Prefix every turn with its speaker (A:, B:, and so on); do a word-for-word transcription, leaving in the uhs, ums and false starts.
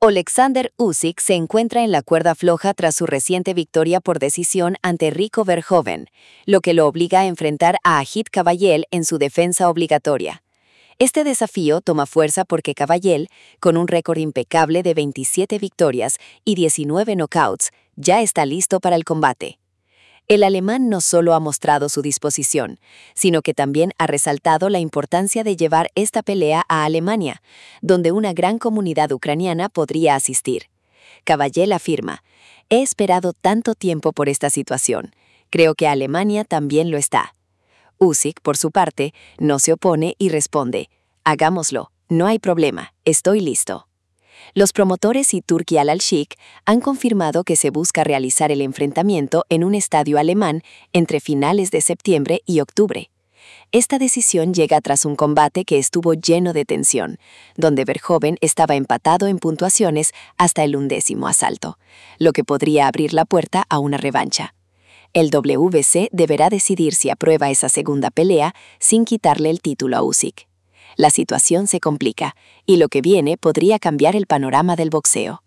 A: Oleksandr Usyk se encuentra en la cuerda floja tras su reciente victoria por decisión ante Rico Verhoeven, lo que lo obliga a enfrentar a Agit Kabayel en su defensa obligatoria. Este desafío toma fuerza porque Kabayel, con un récord impecable de veintisiete victorias y diecinueve knockouts, ya está listo para el combate. El alemán no solo ha mostrado su disposición, sino que también ha resaltado la importancia de llevar esta pelea a Alemania, donde una gran comunidad ucraniana podría asistir. Kabayel afirma: «He esperado tanto tiempo por esta situación. Creo que Alemania también lo está». Usyk, por su parte, no se opone y responde: «Hagámoslo, no hay problema, estoy listo». Los promotores y Turki Al-Sheikh han confirmado que se busca realizar el enfrentamiento en un estadio alemán entre finales de septiembre y octubre. Esta decisión llega tras un combate que estuvo lleno de tensión, donde Verhoeven estaba empatado en puntuaciones hasta el undécimo asalto, lo que podría abrir la puerta a una revancha. El W B C deberá decidir si aprueba esa segunda pelea sin quitarle el título a Usyk. La situación se complica, y lo que viene podría cambiar el panorama del boxeo.